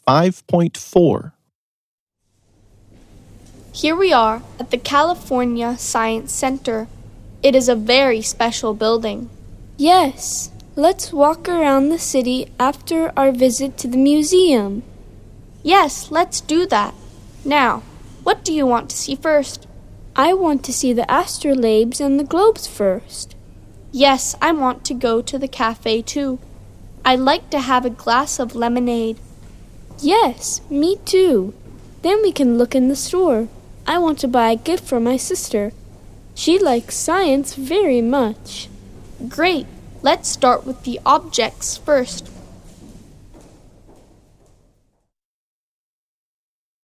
5.4. Here we are at the California Science Center. It is a very special building. Yes, let's walk around the city after our visit to the museum. Yes, let's do that. Now, what do you want to see first? I want to see the astrolabes and the globes first. Yes, I want to go to the cafe too. I'd like to have a glass of lemonade. Yes, me too. Then we can look in the store. I want to buy a gift for my sister. She likes science very much. Great. Let's start with the objects first.